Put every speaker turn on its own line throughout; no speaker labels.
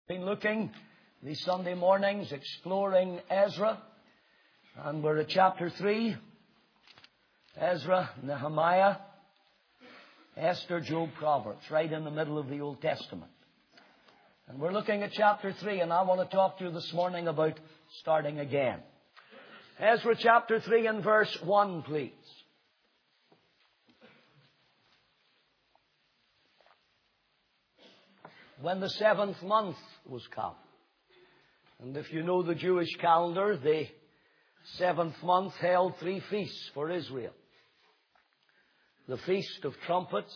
Been looking these Sunday mornings, exploring Ezra, and we're at chapter 3. Ezra, Nehemiah, Esther, Job, Proverbs, right in the middle of the Old Testament. And we're looking at chapter 3, and I want to talk to you this morning about starting again. Ezra chapter 3 and verse 1, please. When the 7th month was come. And if you know the Jewish calendar, the 7th month held 3 feasts for Israel. The Feast of Trumpets,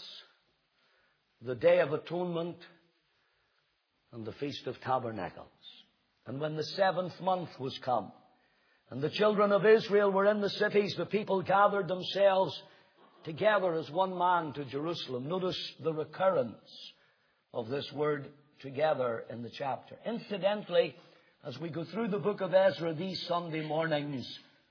the Day of Atonement, and the Feast of Tabernacles. And when the 7th month was come, and the children of Israel were in the cities, the people gathered themselves together as one man to Jerusalem. Notice the recurrence of this word together in the chapter. Incidentally, as we go through the book of Ezra these Sunday mornings,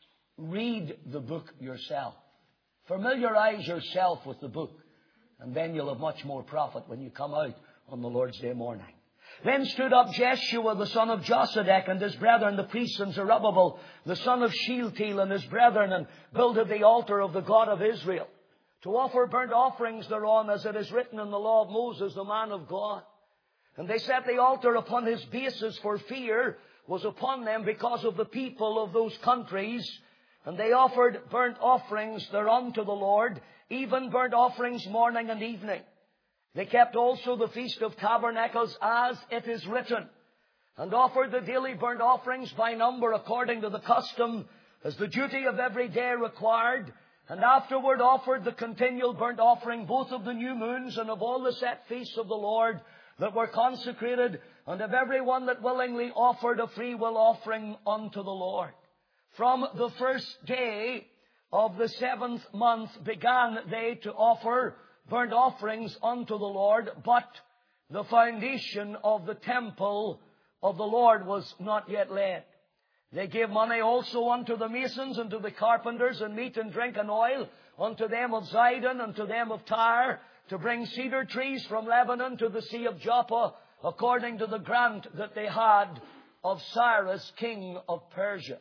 read the book yourself. Familiarize yourself with the book, and then you'll have much more profit when you come out on the Lord's Day morning. Then stood up Jeshua the son of Josedek and his brethren, the priests, and Zerubbabel the son of Shealtiel and his brethren, and builded the altar of the God of Israel, to offer burnt offerings thereon, as it is written in the law of Moses, the man of God. And they set the altar upon his bases, for fear was upon them because of the people of those countries. And they offered burnt offerings thereon to the Lord, even burnt offerings morning and evening. They kept also the Feast of Tabernacles, as it is written, and offered the daily burnt offerings by number, according to the custom, as the duty of every day required. And afterward offered the continual burnt offering, both of the new moons and of all the set feasts of the Lord that were consecrated, and of every one that willingly offered a free will offering unto the Lord. From the first day of the 7th month began they to offer burnt offerings unto the Lord, but the foundation of the temple of the Lord was not yet laid. They gave money also unto the masons and to the carpenters, and meat and drink and oil unto them of Zidon and to them of Tyre, to bring cedar trees from Lebanon to the sea of Joppa, according to the grant that they had of Cyrus, king of Persia.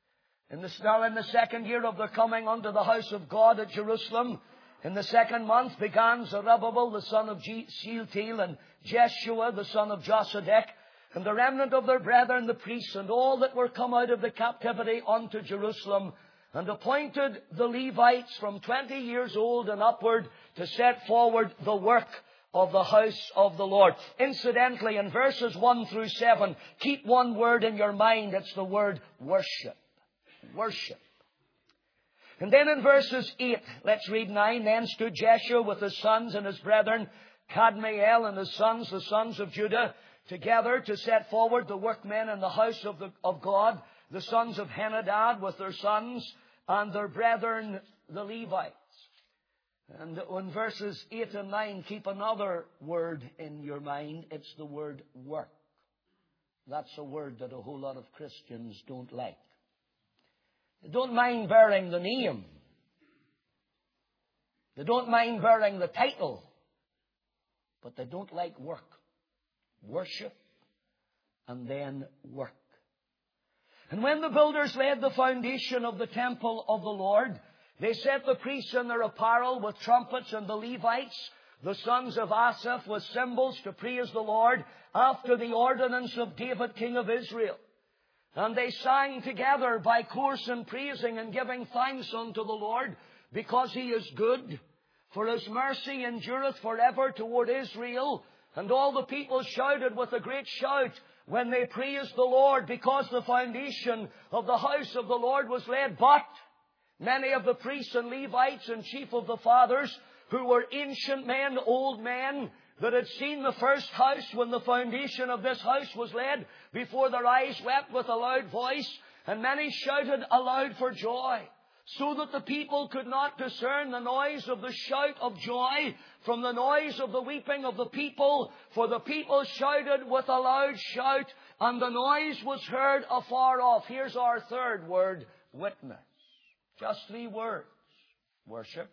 Now in the 2nd year of their coming unto the house of God at Jerusalem, in the 2nd month began Zerubbabel the son of Shealtiel and Jeshua the son of Josedek, and the remnant of their brethren, the priests, and all that were come out of the captivity unto Jerusalem, and appointed the Levites from 20 years old and upward to set forward the work of the house of the Lord. Incidentally, in verses 1 through 7, keep one word in your mind. It's the word worship. Worship. And then in verses 8, let's read 9. Then stood Jeshua with his sons and his brethren, Kadmiel and his sons, the sons of Judah, together to set forward the workmen in the house of God, the sons of Henadad with their sons and their brethren, the Levites. And in verses 8 and 9, keep another word in your mind. It's the word work. That's a word that a whole lot of Christians don't like. They don't mind bearing the name. They don't mind bearing the title. But they don't like work. Worship, and then work. And when the builders laid the foundation of the temple of the Lord, they set the priests in their apparel with trumpets, and the Levites, the sons of Asaph, with cymbals to praise the Lord, after the ordinance of David, king of Israel. And they sang together by course in praising and giving thanks unto the Lord, because he is good, for his mercy endureth forever toward Israel. And all the people shouted with a great shout when they praised the Lord, because the foundation of the house of the Lord was laid. But many of the priests and Levites and chief of the fathers, who were ancient men, old men, that had seen the first house when the foundation of this house was laid, before their eyes wept with a loud voice, and many shouted aloud for joy, so that the people could not discern the noise of the shout of joy from the noise of the weeping of the people. For the people shouted with a loud shout, and the noise was heard afar off. Here's our third word, witness. Just 3 words. Worship,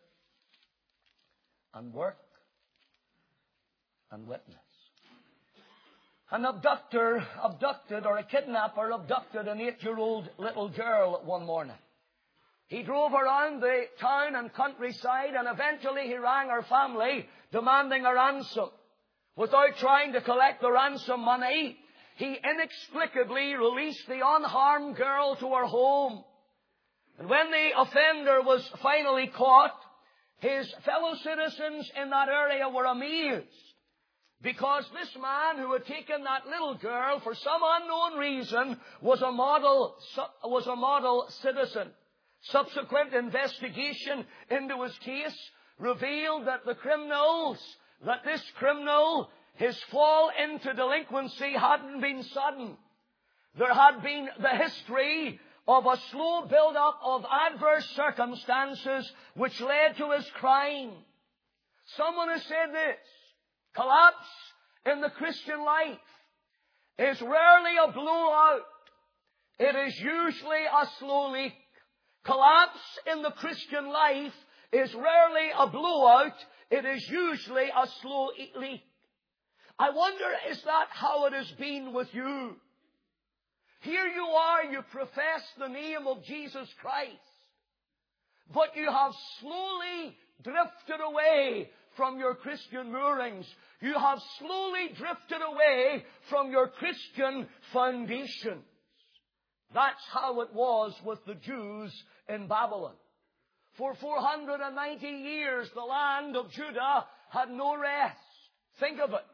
and work, and witness. An abducted or a kidnapper abducted an 8-year-old little girl one morning. He drove around the town and countryside, and eventually he rang her family demanding a ransom. Without trying to collect the ransom money, he inexplicably released the unharmed girl to her home. And when the offender was finally caught, his fellow citizens in that area were amazed, because this man who had taken that little girl for some unknown reason was a model citizen. Subsequent investigation into his case revealed that this criminal, his fall into delinquency hadn't been sudden. There had been the history of a slow build-up of adverse circumstances which led to his crime. Someone has said this: collapse in the Christian life is rarely a blowout. It is usually a slow leak. Collapse in the Christian life is rarely a blowout. It is usually a slow leak. I wonder, is that how it has been with you? Here you are, you profess the name of Jesus Christ, but you have slowly drifted away from your Christian moorings. You have slowly drifted away from your Christian foundations. That's how it was with the Jews in Babylon. For 490 years, the land of Judah had no rest. Think of it.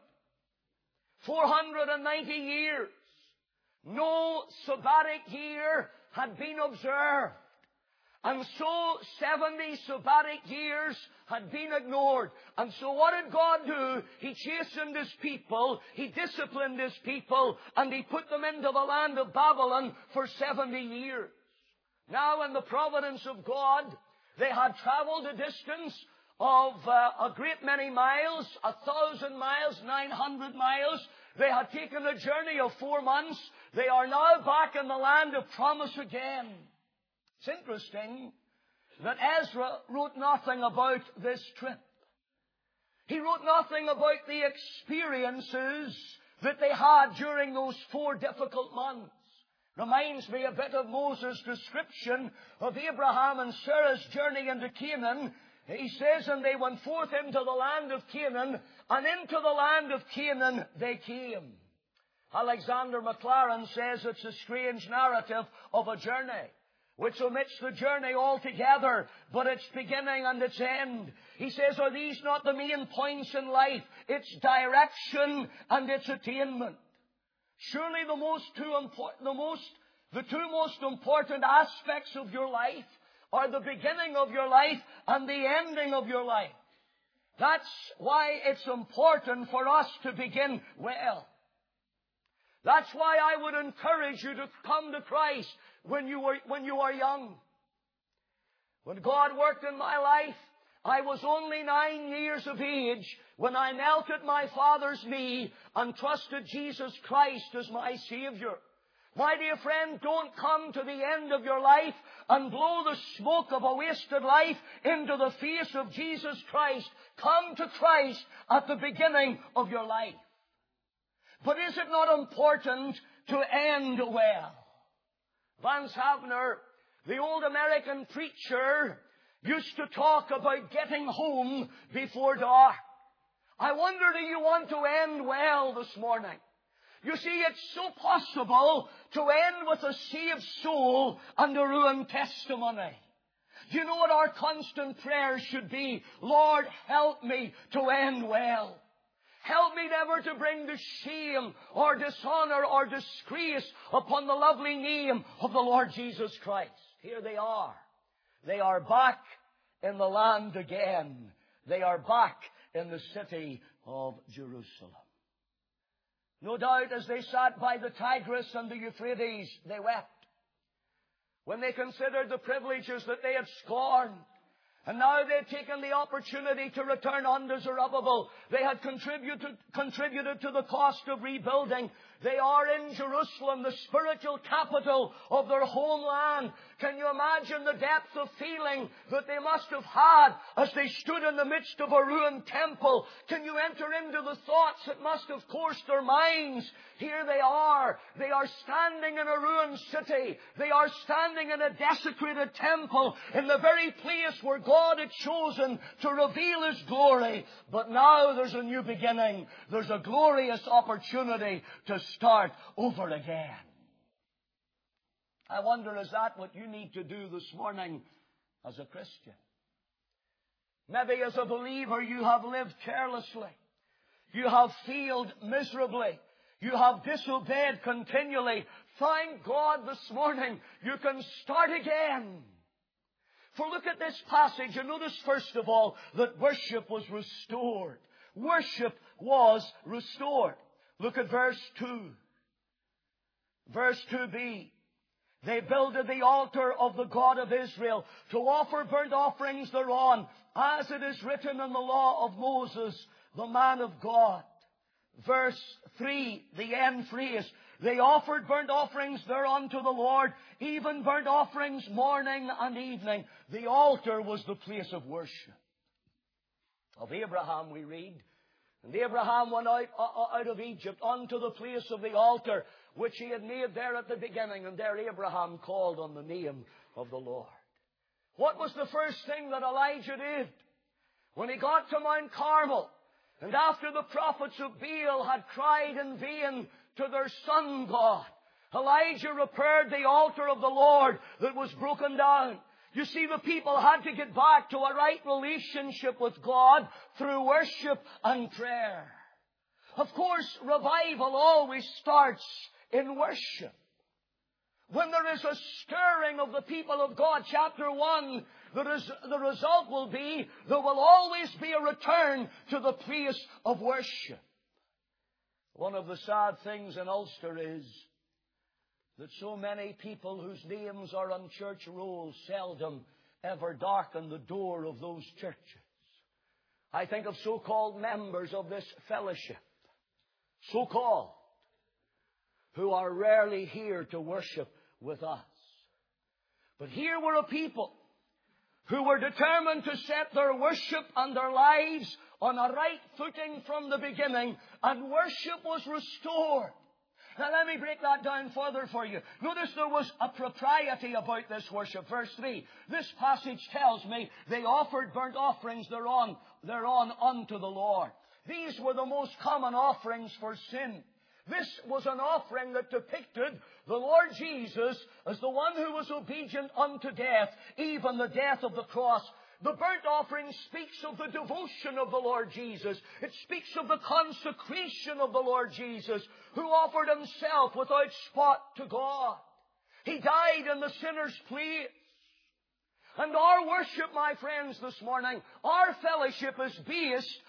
490 years. No sabbatic year had been observed. And so 70 sabbatic years had been ignored. And so what did God do? He chastened His people, He disciplined His people, and He put them into the land of Babylon for 70 years. Now in the providence of God, they had traveled a distance of a great many miles, 1,000 miles, 900 miles. They had taken a journey of 4 months. They are now back in the land of promise again. It's interesting that Ezra wrote nothing about this trip. He wrote nothing about the experiences that they had during those 4 difficult months. Reminds me a bit of Moses' description of Abraham and Sarah's journey into Canaan. He says, and they went forth into the land of Canaan, and into the land of Canaan they came. Alexander Maclaren says it's a strange narrative of a journey, which omits the journey altogether, but its beginning and its end. He says, are these not the main points in life? Its direction and its attainment. Surely the two most important aspects of your life are the beginning of your life and the ending of your life. That's why it's important for us to begin well. That's why I would encourage you to come to Christ when you are young. When God worked in my life, I was only 9 years of age when I knelt at my Father's knee and trusted Jesus Christ as my Savior. My dear friend, don't come to the end of your life and blow the smoke of a wasted life into the face of Jesus Christ. Come to Christ at the beginning of your life. But is it not important to end well? Vance Havner, the old American preacher, used to talk about getting home before dark. I wonder, do you want to end well this morning? You see, it's so possible to end with a saved soul and a ruined testimony. Do you know what our constant prayer should be? Lord, help me to end well. Help me never to bring the shame or dishonor or disgrace upon the lovely name of the Lord Jesus Christ. Here they are. They are back in the land again. They are back in the city of Jerusalem. No doubt as they sat by the Tigris and the Euphrates, they wept. When they considered the privileges that they had scorned, And now they'd taken the opportunity to return unto Zerubbabel. They had contributed to the cost of rebuilding. They are in Jerusalem, the spiritual capital of their homeland. Can you imagine the depth of feeling that they must have had as they stood in the midst of a ruined temple? Can you enter into the thoughts that must have coursed their minds? Here they are. They are standing in a ruined city. They are standing in a desecrated temple, in the very place where God had chosen to reveal His glory. But now there's a new beginning. There's a glorious opportunity to start over again. I wonder, is that what you need to do this morning as a Christian? Maybe as a believer you have lived carelessly. You have failed miserably. You have disobeyed continually. Thank God this morning you can start again. For look at this passage and notice first of all that worship was restored. Worship was restored. Look at verse 2. Verse 2b. They builded the altar of the God of Israel to offer burnt offerings thereon, as it is written in the law of Moses, the man of God. Verse 3, the end phrase. They offered burnt offerings thereunto the Lord, even burnt offerings morning and evening. The altar was the place of worship. Of Abraham we read, and Abraham went out of Egypt unto the place of the altar, which he had made there at the beginning. And there Abraham called on the name of the Lord. What was the first thing that Elijah did? When he got to Mount Carmel, and after the prophets of Baal had cried in vain to their sun god, Elijah repaired the altar of the Lord that was broken down. You see, the people had to get back to a right relationship with God through worship and prayer. Of course, revival always starts in worship. When there is a stirring of the people of God, chapter 1, the result will be there will always be a return to the place of worship. One of the sad things in Ulster is that so many people whose names are on church rolls seldom ever darken the door of those churches. I think of so-called members of this fellowship, so-called, who are rarely here to worship with us. But here were a people who were determined to set their worship and their lives on a right footing from the beginning, and worship was restored. Now let me break that down further for you. Notice there was a propriety about this worship. Verse 3. This passage tells me they offered burnt offerings thereon unto the Lord. These were the most common offerings for sin. This was an offering that depicted the Lord Jesus as the one who was obedient unto death, even the death of the cross. The burnt offering speaks of the devotion of the Lord Jesus. It speaks of the consecration of the Lord Jesus, who offered Himself without spot to God. He died in the sinner's place. And our worship, my friends, this morning, our fellowship is based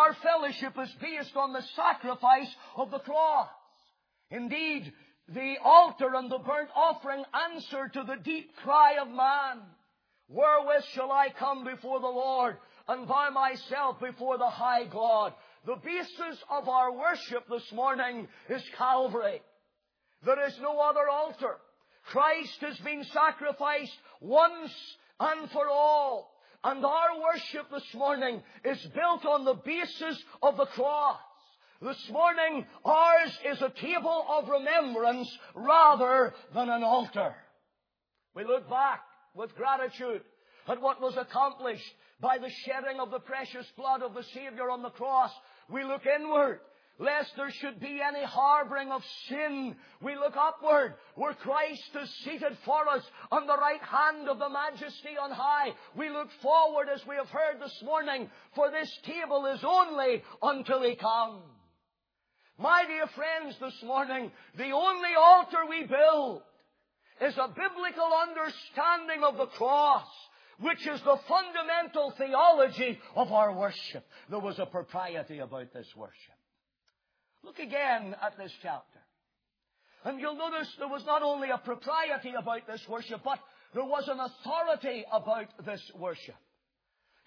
on the sacrifice of the cross. Indeed, the altar and the burnt offering answer to the deep cry of man. Wherewith shall I come before the Lord and bow myself before the high God? The basis of our worship this morning is Calvary. There is no other altar. Christ has been sacrificed once and for all. And our worship this morning is built on the basis of the cross. This morning, ours is a table of remembrance rather than an altar. We look back with gratitude at what was accomplished by the shedding of the precious blood of the Savior on the cross. We look inward, lest there should be any harboring of sin. We look upward, where Christ is seated for us on the right hand of the Majesty on high. We look forward, as we have heard this morning, for this table is only until He comes. My dear friends, this morning, the only altar we build is a biblical understanding of the cross, which is the fundamental theology of our worship. There was a propriety about this worship. Look again at this chapter. And you'll notice there was not only a propriety about this worship, but there was an authority about this worship.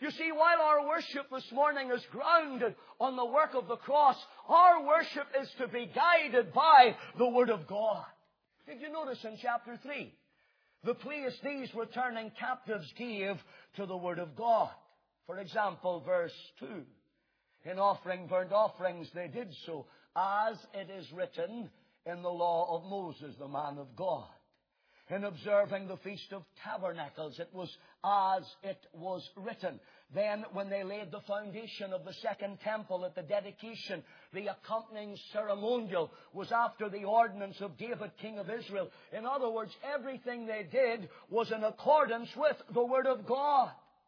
You see, while our worship this morning is grounded on the work of the cross, our worship is to be guided by the Word of God. Did you notice in chapter 3? The place these returning captives gave to the Word of God. For example, verse 2. In offering burnt offerings they did so, as it is written in the law of Moses, the man of God. In observing the Feast of Tabernacles, it was as it was written. Then, when they laid the foundation of the second temple at the dedication, the accompanying ceremonial was after the ordinance of David, king of Israel. In other words, everything they did was in accordance with the Word of God.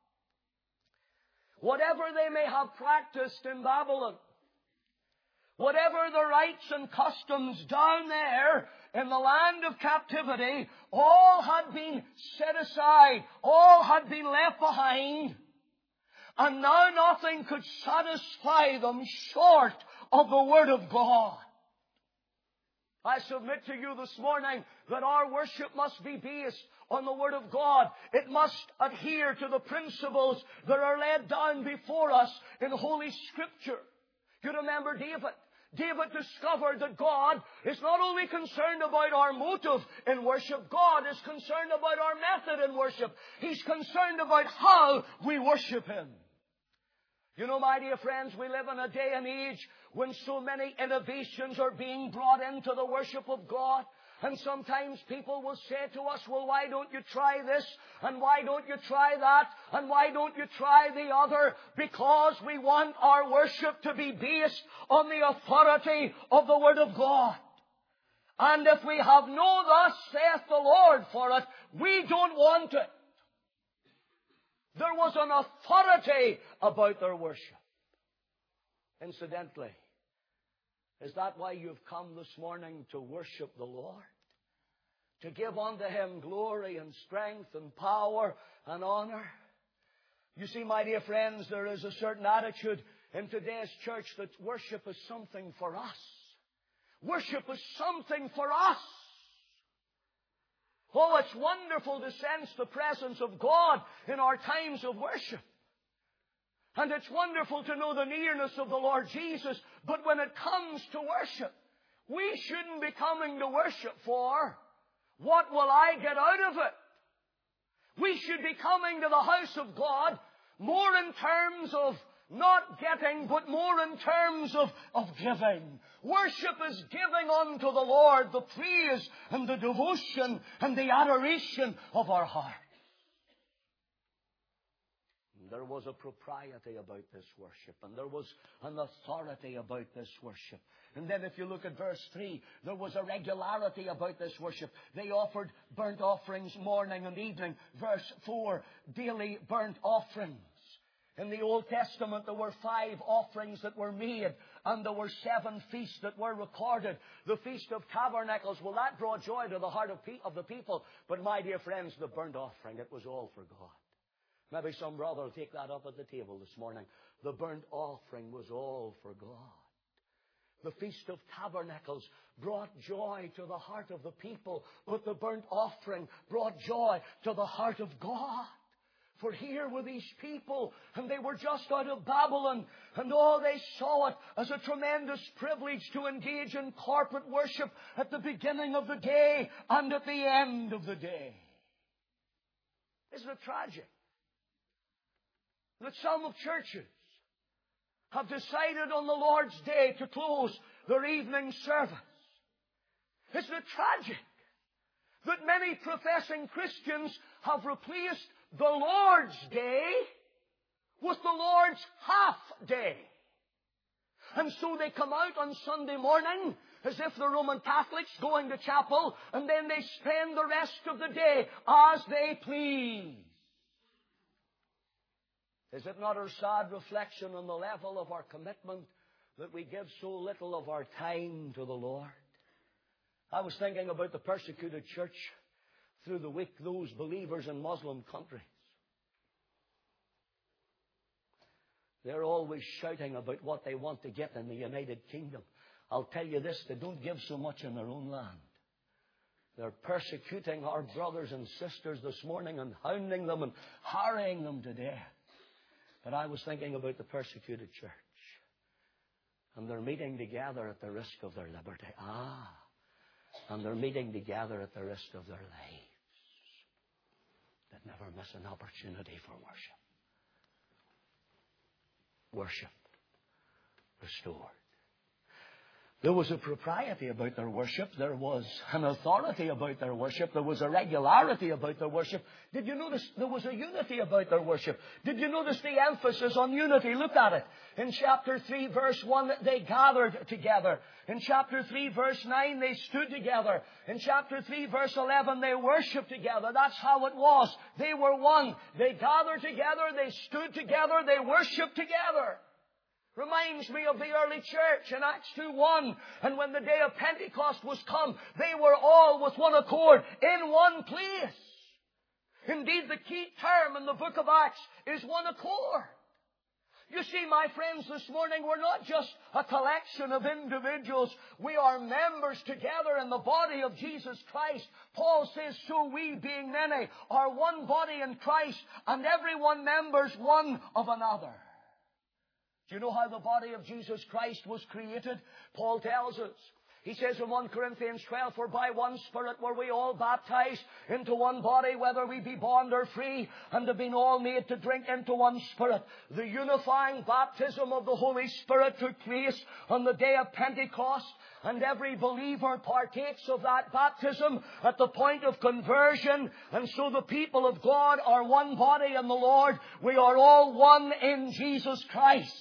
Whatever they may have practiced in Babylon, whatever the rites and customs down there in the land of captivity, all had been set aside, all had been left behind, and now nothing could satisfy them short of the Word of God. I submit to you this morning that our worship must be based on the Word of God. It must adhere to the principles that are laid down before us in Holy Scripture. You remember David. David discovered that God is not only concerned about our motive in worship, God is concerned about our method in worship. He's concerned about how we worship Him. You know, my dear friends, we live in a day and age when so many innovations are being brought into the worship of God. And sometimes people will say to us, well, why don't you try this? And why don't you try that? And why don't you try the other? Because we want our worship to be based on the authority of the Word of God. And if we have no thus saith the Lord for it, we don't want it. There was an authority about their worship. Incidentally, is that why you've come this morning to worship the Lord? To give unto Him glory and strength and power and honor? You see, my dear friends, there is a certain attitude in today's church that worship is something for us. Worship is something for us. Oh, it's wonderful to sense the presence of God in our times of worship. And it's wonderful to know the nearness of the Lord Jesus. But when it comes to worship, we shouldn't be coming to worship for, what will I get out of it? We should be coming to the house of God more in terms of not getting, but more in terms of giving. Worship is giving unto the Lord the praise and the devotion and the adoration of our heart. There was a propriety about this worship, and there was an authority about this worship. And then if you look at verse 3, there was a regularity about this worship. They offered burnt offerings morning and evening. Verse 4, daily burnt offerings. In the Old Testament, there were 5 offerings that were made, and there were 7 feasts that were recorded. The Feast of Tabernacles, well, that brought joy to the heart of the people. But my dear friends, the burnt offering, it was all for God. Maybe some brother will take that up at the table this morning. The burnt offering was all for God. The Feast of Tabernacles brought joy to the heart of the people, but the burnt offering brought joy to the heart of God. For here were these people, and they were just out of Babylon, and they saw it as a tremendous privilege to engage in corporate worship at the beginning of the day and at the end of the day. Isn't it tragic that some of churches have decided on the Lord's Day to close their evening service? Isn't it tragic that many professing Christians have replaced the Lord's Day with the Lord's half day? And so they come out on Sunday morning as if they're Roman Catholics going to chapel, and then they spend the rest of the day as they please. Is it not a sad reflection on the level of our commitment that we give so little of our time to the Lord? I was thinking about the persecuted church through the week, those believers in Muslim countries. They're always shouting about what they want to get in the United Kingdom. I'll tell you this, they don't give so much in their own land. They're persecuting our brothers and sisters this morning and hounding them and harrying them to death. But I was thinking about the persecuted church. And they're meeting together at the risk of their liberty. And they're meeting together at the risk of their lives. They never miss an opportunity for worship. Worship restored. There was a propriety about their worship. There was an authority about their worship. There was a regularity about their worship. Did you notice there was a unity about their worship? Did you notice the emphasis on unity? Look at it. In chapter 3, verse 1, they gathered together. In chapter 3, verse 9, they stood together. In chapter 3, verse 11, they worshipped together. That's how it was. They were one. They gathered together. They stood together. They worshipped together. Reminds me of the early church in Acts 2:1. And when the day of Pentecost was come, they were all with one accord in one place. Indeed, the key term in the book of Acts is one accord. You see, my friends, this morning we're not just a collection of individuals. We are members together in the body of Jesus Christ. Paul says, so we, being many, are one body in Christ, and every one members one of another. Do you know how the body of Jesus Christ was created? Paul tells us. He says in 1 Corinthians 12, for by one Spirit were we all baptized into one body, whether we be bond or free, and have been all made to drink into one Spirit. The unifying baptism of the Holy Spirit took place on the day of Pentecost, and every believer partakes of that baptism at the point of conversion. And so the people of God are one body in the Lord. We are all one in Jesus Christ.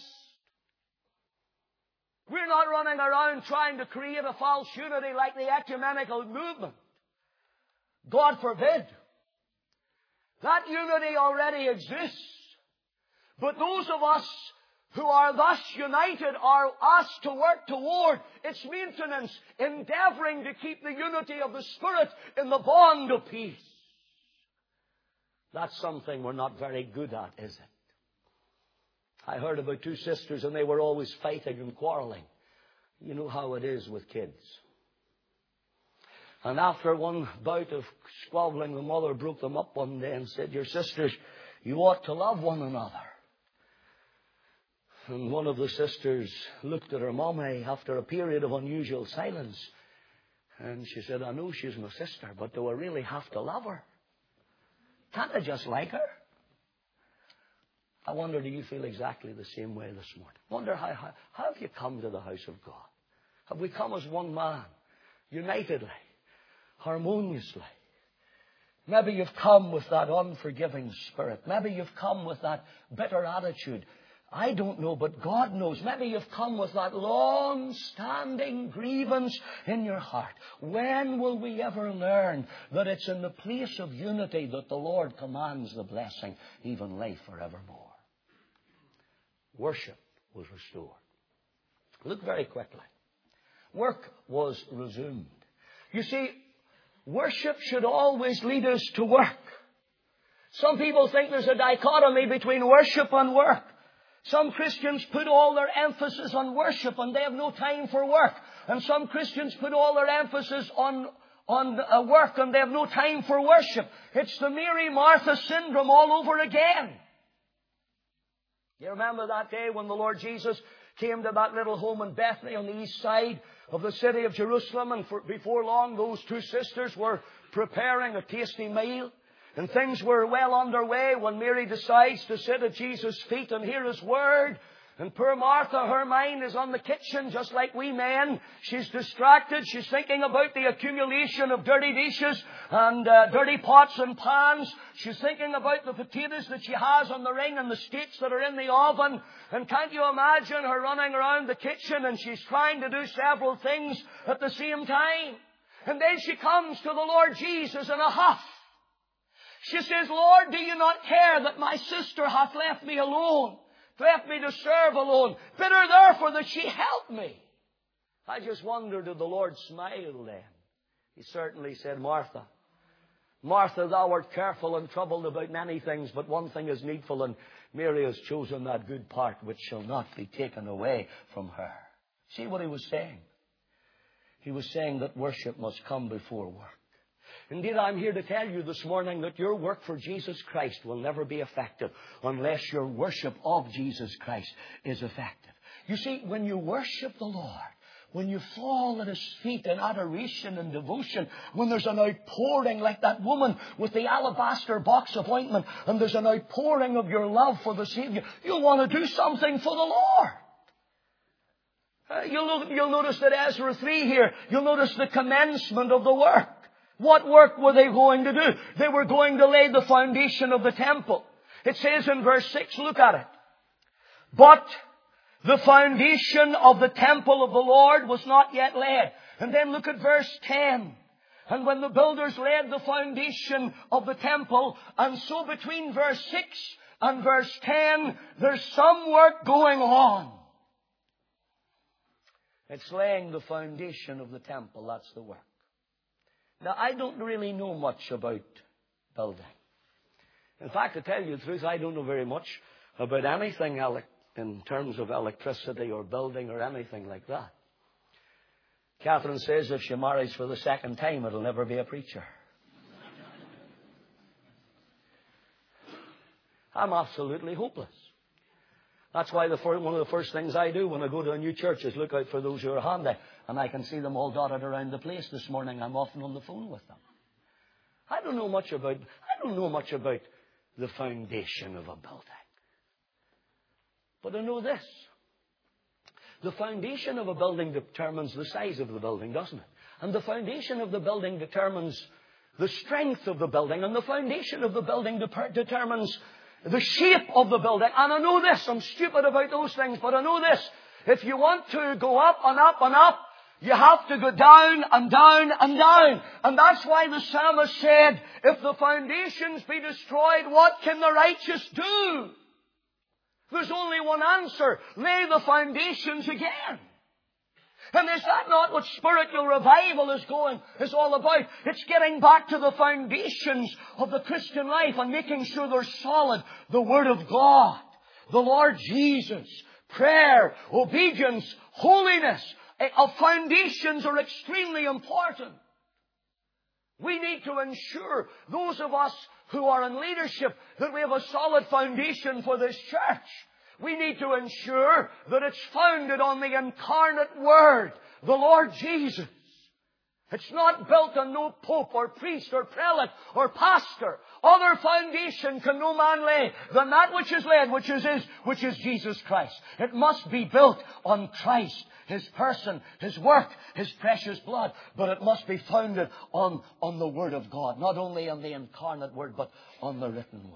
We're not running around trying to create a false unity like the ecumenical movement. God forbid. That unity already exists. But those of us who are thus united are asked to work toward its maintenance, endeavoring to keep the unity of the Spirit in the bond of peace. That's something we're not very good at, is it? I heard about two sisters and they were always fighting and quarreling. You know how it is with kids. And after one bout of squabbling, the mother broke them up one day and said, your sisters, you ought to love one another. And one of the sisters looked at her mommy after a period of unusual silence. And she said, I know she's my sister, but do I really have to love her? Can't I just like her? I wonder, do you feel exactly the same way this morning? Wonder how have you come to the house of God? Have we come as one man, unitedly, harmoniously? Maybe you've come with that unforgiving spirit. Maybe you've come with that bitter attitude. I don't know, but God knows. Maybe you've come with that long-standing grievance in your heart. When will we ever learn that it's in the place of unity that the Lord commands the blessing, even life forevermore? Worship was restored. Look very quickly. Work was resumed. You see, worship should always lead us to work. Some people think there's a dichotomy between worship and work. Some Christians put all their emphasis on worship and they have no time for work. And some Christians put all their emphasis on work and they have no time for worship. It's the Mary Martha syndrome all over again. You remember that day when the Lord Jesus came to that little home in Bethany on the east side of the city of Jerusalem, and before long those two sisters were preparing a tasty meal. And things were well underway when Mary decides to sit at Jesus' feet and hear His word. And poor Martha, her mind is on the kitchen, just like we men. She's distracted. She's thinking about the accumulation of dirty dishes and dirty pots and pans. She's thinking about the potatoes that she has on the ring and the steaks that are in the oven. And can't you imagine her running around the kitchen and she's trying to do several things at the same time? And then she comes to the Lord Jesus in a huff. She says, Lord, do you not care that my sister hath left me alone? Left me to serve alone. Bid her therefore that she help me. I just wonder, did the Lord smile then? He certainly said, Martha, Martha, thou art careful and troubled about many things, but one thing is needful, and Mary has chosen that good part which shall not be taken away from her. See what he was saying? He was saying that worship must come before work. Indeed, I'm here to tell you this morning that your work for Jesus Christ will never be effective unless your worship of Jesus Christ is effective. You see, when you worship the Lord, when you fall at His feet in adoration and devotion, when there's an outpouring like that woman with the alabaster box of ointment, and there's an outpouring of your love for the Savior, you'll want to do something for the Lord. You'll notice that Ezra 3 here, you'll notice the commencement of the work. What work were they going to do? They were going to lay the foundation of the temple. It says in verse 6, look at it. But the foundation of the temple of the Lord was not yet laid. And then look at verse 10. And when the builders laid the foundation of the temple, and so between verse 6 and verse 10, there's some work going on. It's laying the foundation of the temple. That's the work. Now, I don't really know much about building. In fact, to tell you the truth, I don't know very much about anything in terms of electricity or building or anything like that. Catherine says if she marries for the second time, it'll never be a preacher. I'm absolutely hopeless. That's why one of the first things I do when I go to a new church is look out for those who are handy. And I can see them all dotted around the place this morning. I'm often on the phone with them. I don't know much about the foundation of a building. But I know this. The foundation of a building determines the size of the building, doesn't it? And the foundation of the building determines the strength of the building. And the foundation of the building determines the shape of the building. And I know this. I'm stupid about those things, but I know this. If you want to go up and up and up, you have to go down and down and down. And that's why the psalmist said, if the foundations be destroyed, what can the righteous do? There's only one answer. Lay the foundations again. And is that not what spiritual revival is all about? It's getting back to the foundations of the Christian life and making sure they're solid. The Word of God, the Lord Jesus, prayer, obedience, holiness. Foundations are extremely important. We need to ensure, those of us who are in leadership, that we have a solid foundation for this church. We need to ensure that it's founded on the incarnate Word, the Lord Jesus. It's not built on no pope or priest or prelate or pastor. Other foundation can no man lay than that which is laid, which is Jesus Christ. It must be built on Christ, His person, His work, His precious blood. But it must be founded on the Word of God. Not only on the incarnate Word, but on the written Word.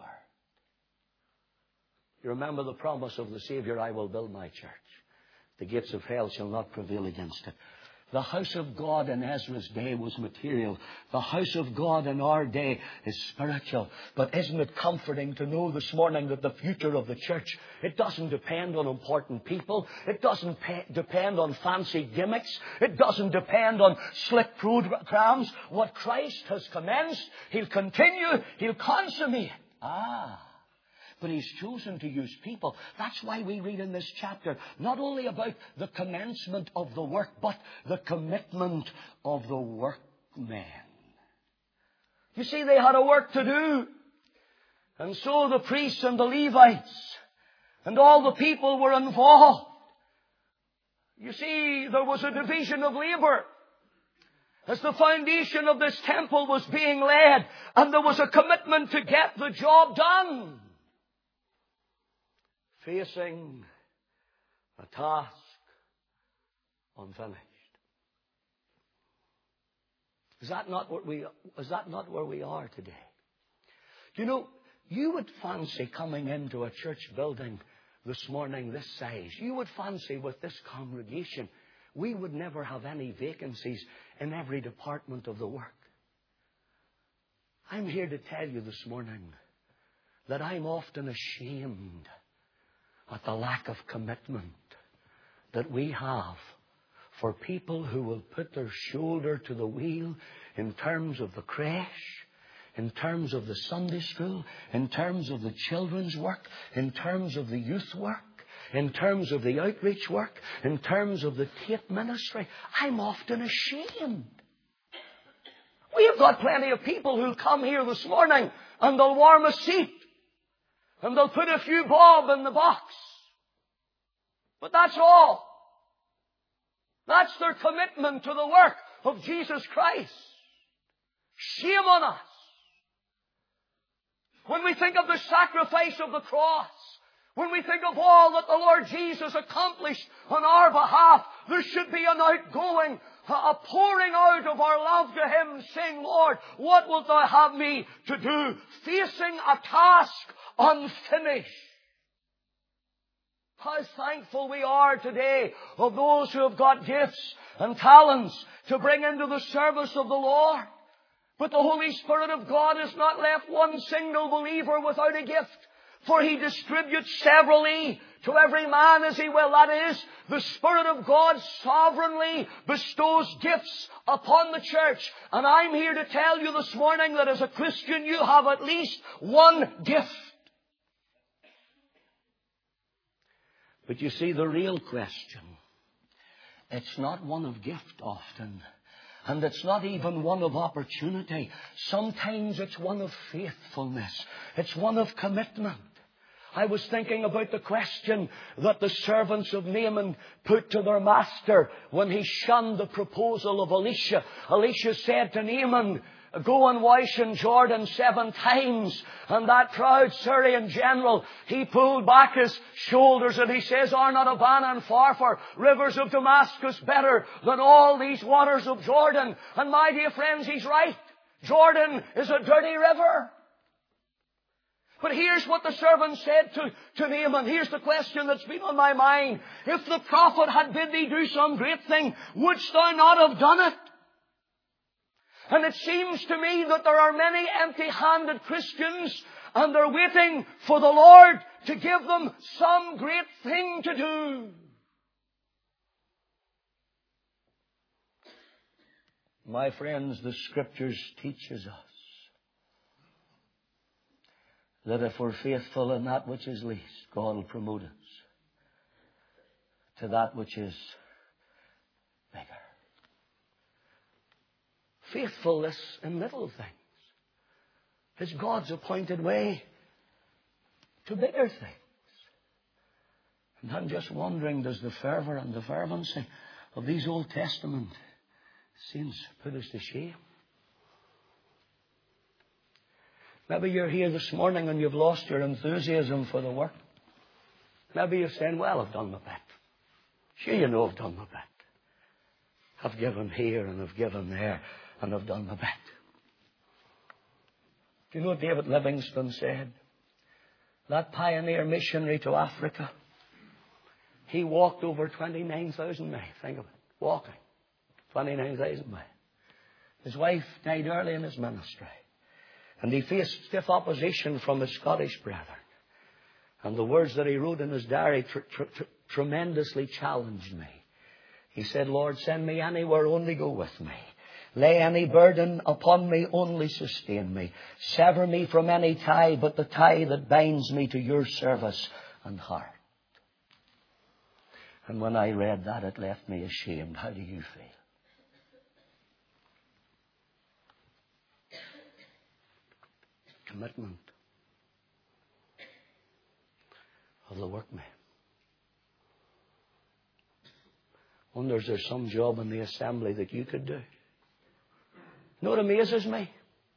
You remember the promise of the Savior, I will build my church. The gates of hell shall not prevail against it. The house of God in Ezra's day was material. The house of God in our day is spiritual. But isn't it comforting to know this morning that the future of the church, it doesn't depend on important people. It doesn't depend on fancy gimmicks. It doesn't depend on slick programs. What Christ has commenced, He'll continue, He'll consummate. But He's chosen to use people. That's why we read in this chapter not only about the commencement of the work, but the commitment of the workmen. You see, they had a work to do. And so the priests and the Levites and all the people were involved. You see, there was a division of labor as the foundation of this temple was being laid, and there was a commitment to get the job done. Facing a task unfinished. Is that not where we are today? You know, you would fancy coming into a church building this morning this size. You would fancy with this congregation, we would never have any vacancies in every department of the work. I'm here to tell you this morning that I'm often ashamed at the lack of commitment that we have for people who will put their shoulder to the wheel in terms of the creche, in terms of the Sunday school, in terms of the children's work, in terms of the youth work, in terms of the outreach work, in terms of the Tate ministry. I'm often ashamed. We have got plenty of people who come here this morning and they'll warm a seat and they'll put a few bob in the box. But that's all. That's their commitment to the work of Jesus Christ. Shame on us. When we think of the sacrifice of the cross, when we think of all that the Lord Jesus accomplished on our behalf, there should be an outgoing, a pouring out of our love to Him, saying, Lord, what wilt Thou have me to do? Facing a task unfinished. How thankful we are today of those who have got gifts and talents to bring into the service of the Lord. But the Holy Spirit of God has not left one single believer without a gift. For He distributes severally to every man as He will. That is, the Spirit of God sovereignly bestows gifts upon the church. And I'm here to tell you this morning that as a Christian you have at least one gift. But you see, the real question, it's not one of gift often. And it's not even one of opportunity. Sometimes it's one of faithfulness. It's one of commitment. I was thinking about the question that the servants of Naaman put to their master when he shunned the proposal of Elisha. Elisha said to Naaman, go and wash in Jordan 7 times. And that proud Syrian general, he pulled back his shoulders and he says, are not Abana and Pharpar, rivers of Damascus, better than all these waters of Jordan? And my dear friends, he's right. Jordan is a dirty river. But here's what the servant said to Naaman. Here's the question that's been on my mind. If the prophet had bid thee do some great thing, wouldst thou not have done it? And it seems to me that there are many empty-handed Christians and they're waiting for the Lord to give them some great thing to do. My friends, the Scriptures teaches us that if we're faithful in that which is least, God will promote us to that which is bigger. Faithfulness in little things is God's appointed way to bigger things. And I'm just wondering, does the fervour and the fervency of these Old Testament saints put us to shame? Maybe you're here this morning and you've lost your enthusiasm for the work. Maybe you're saying, well, I've done my bit. Sure, you know I've done my bit. I've given here and I've given there and I've done my bit. Do you know what David Livingstone said? That pioneer missionary to Africa, he walked over 29,000 miles. Think of it. Walking. 29,000 miles. His wife died early in his ministry. And he faced stiff opposition from his Scottish brethren. And the words that he wrote in his diary tremendously challenged me. He said, Lord, send me anywhere, only go with me. Lay any burden upon me, only sustain me. Sever me from any tie but the tie that binds me to your service and heart. And when I read that, it left me ashamed. How do you feel? Commitment of the workman. Wonder, is there some job in the assembly that you could do? You know what amazes me?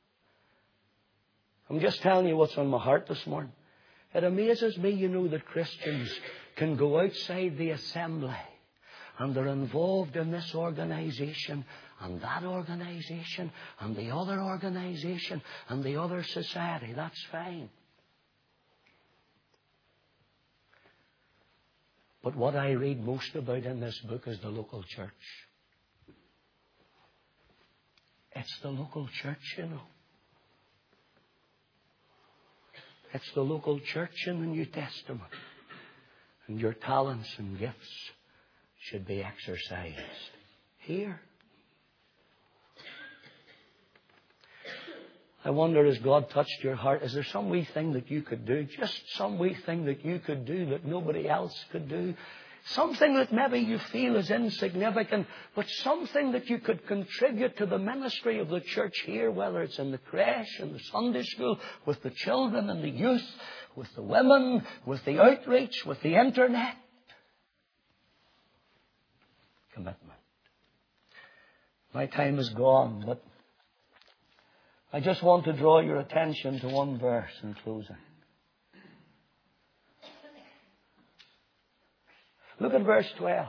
I'm just telling you what's on my heart this morning. It amazes me, you know, that Christians can go outside the assembly and they're involved in this organization and that organization and the other organization and the other society. That's fine. But what I read most about in this book is the local church. It's the local church, you know. It's the local church in the New Testament. And your talents and gifts should be exercised here. I wonder, has God touched your heart? Is there some wee thing that you could do? Just some wee thing that you could do that nobody else could do? Something that maybe you feel is insignificant, but something that you could contribute to the ministry of the church here, whether it's in the creche, in the Sunday school, with the children and the youth, with the women, with the outreach, with the internet. Commitment. My time is gone, but I just want to draw your attention to one verse in closing. Look at verse 12.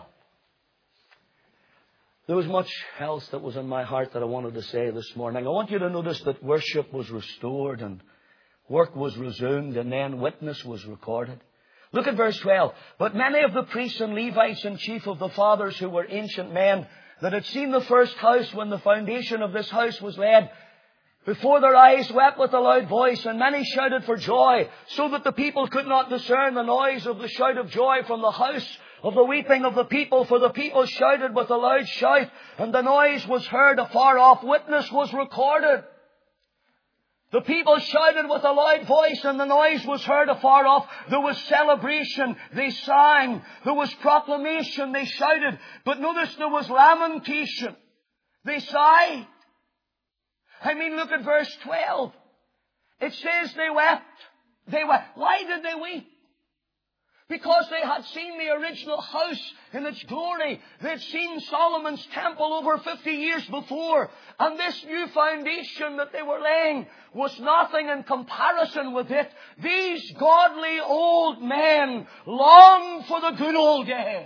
There was much else that was in my heart that I wanted to say this morning. I want you to notice that worship was restored and work was resumed, and then witness was recorded. Look at verse 12. But many of the priests and Levites and chief of the fathers, who were ancient men, that had seen the first house when the foundation of this house was laid, before their eyes wept with a loud voice, and many shouted for joy, so that the people could not discern the noise of the shout of joy from the house of the weeping of the people. For the people shouted with a loud shout, and the noise was heard afar off. Witness was recorded. The people shouted with a loud voice, and the noise was heard afar off. There was celebration. They sang. There was proclamation. They shouted. But notice there was lamentation. They sighed. I mean, look at verse 12. It says they wept. They wept. Why did they weep? Because they had seen the original house in its glory. They'd seen Solomon's temple over 50 years before. And this new foundation that they were laying was nothing in comparison with it. These godly old men longed for the good old days.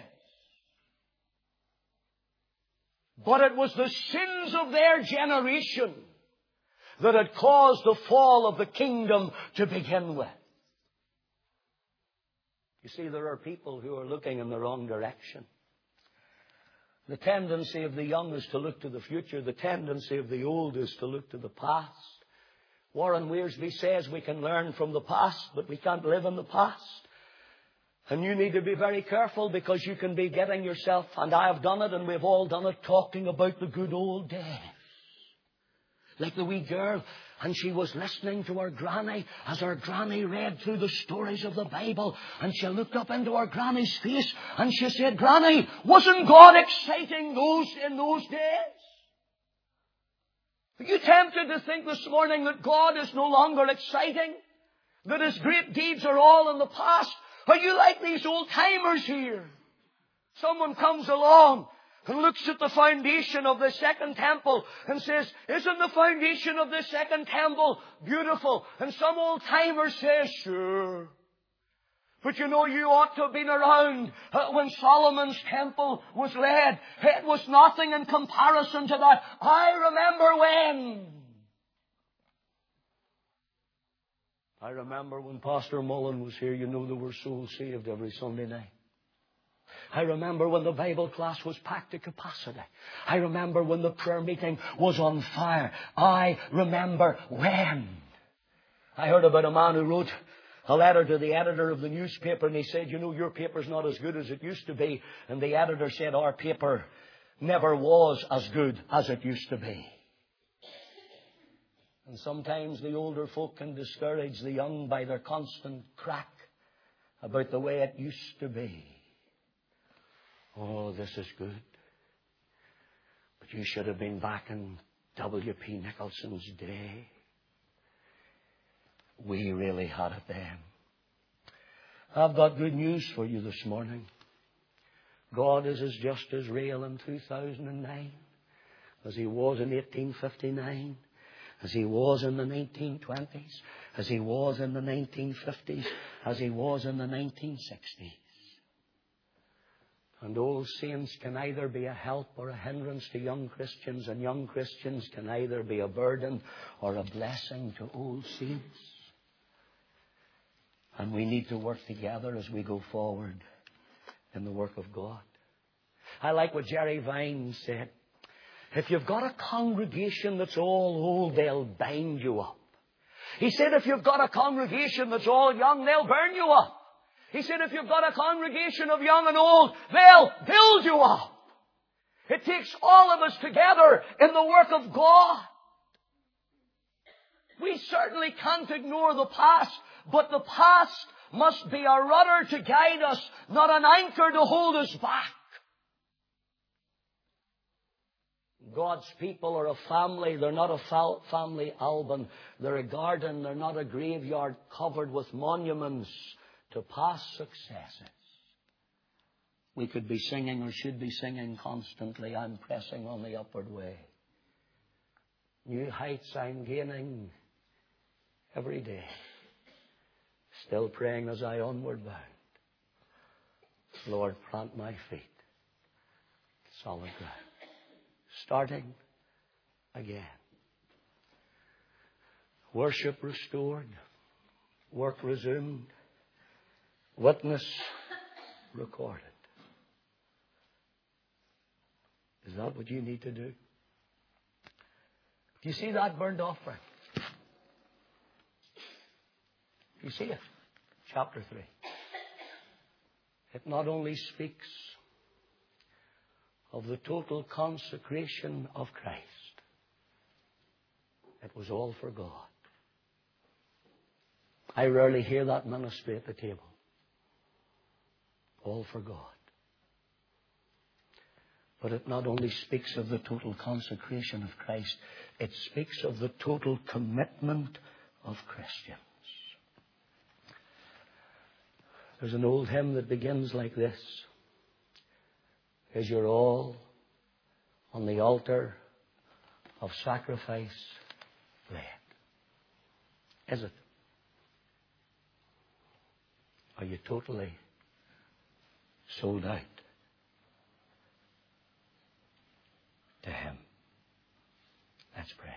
But it was the sins of their generation that had caused the fall of the kingdom to begin with. You see, there are people who are looking in the wrong direction. The tendency of the young is to look to the future. The tendency of the old is to look to the past. Warren Wiersbe says we can learn from the past, but we can't live in the past. And you need to be very careful, because you can be getting yourself, and I have done it and we've all done it, talking about the good old days. Like the wee girl, and she was listening to her granny as her granny read through the stories of the Bible, and she looked up into her granny's face and she said, "Granny, wasn't God exciting in those days?" Are you tempted to think this morning that God is no longer exciting? That His great deeds are all in the past? Are you like these old timers here? Someone comes along and looks at the foundation of the second temple and says, "Isn't the foundation of the second temple beautiful?" And some old timer says, "Sure. But you know, you ought to have been around when Solomon's temple was laid. It was nothing in comparison to that. I remember when." I remember when Pastor Mullen was here, you know, there were souls saved every Sunday night. I remember when the Bible class was packed to capacity. I remember when the prayer meeting was on fire. I remember when. I heard about a man who wrote a letter to the editor of the newspaper, and he said, "You know, your paper's not as good as it used to be." And the editor said, "Our paper never was as good as it used to be." And sometimes the older folk can discourage the young by their constant crack about the way it used to be. "Oh, this is good. But you should have been back in W.P. Nicholson's day. We really had it then." I've got good news for you this morning. God is just as real in 2009 as He was in 1859, as He was in the 1920s, as He was in the 1950s, as He was in the 1960s. And old saints can either be a help or a hindrance to young Christians, and young Christians can either be a burden or a blessing to old saints. And we need to work together as we go forward in the work of God. I like what Jerry Vines said. If you've got a congregation that's all old, they'll bind you up. He said, if you've got a congregation that's all young, they'll burn you up. He said, if you've got a congregation of young and old, they'll build you up. It takes all of us together in the work of God. We certainly can't ignore the past, but the past must be a rudder to guide us, not an anchor to hold us back. God's people are a family. They're not a family album. They're a garden. They're not a graveyard covered with monuments to past successes. We could be singing or should be singing constantly, I'm pressing on the upward way. New heights I'm gaining every day. Still praying as I onward bound. Lord, plant my feet. Solid ground. Starting again. Worship restored. Work resumed. Witness recorded. Is that what you need to do? Do you see that burnt offering? You see it? Chapter 3. It not only speaks of the total consecration of Christ. It was all for God. I rarely hear that ministry at the table. All for God. But it not only speaks of the total consecration of Christ, it speaks of the total commitment of Christians. There's an old hymn that begins like this. Is your all on the altar of sacrifice laid? Is it? Are you totally sold out to Him? Let's pray.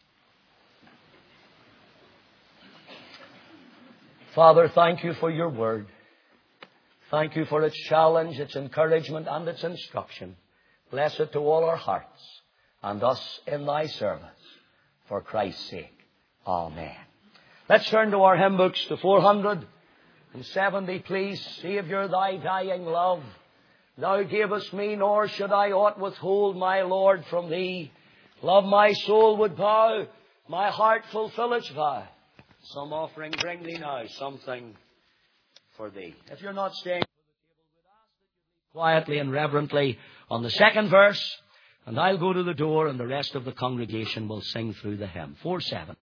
Father, thank you for your word. Thank you for its challenge, its encouragement, and its instruction. Bless it to all our hearts and us in thy service. For Christ's sake. Amen. Let's turn to our hymn books to 470, please. Saviour, thy dying love thou gavest me, nor should I aught withhold, my Lord, from thee. Love my soul would bow, my heart fulfill its vow. Some offering bring thee now, something for thee. If you're not staying for the table, we'd ask that you leave quietly and reverently on the second verse, and I'll go to the door and the rest of the congregation will sing through the hymn. 4-7.